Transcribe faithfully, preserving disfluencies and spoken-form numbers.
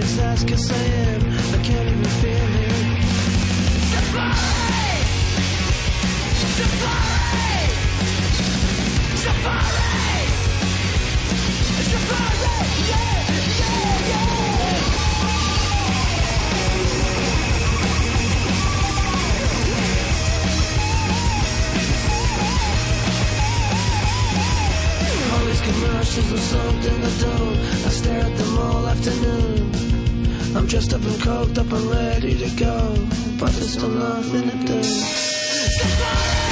as fast as I am. I can't even feel him. Safari! Safari! Safari! Safari! Yeah! Yeah! Yeah! All these commercials are soaked in the dome. I stare at them all afternoon. I'm dressed up and coked up and ready to go, but there's still nothing to do. Safari!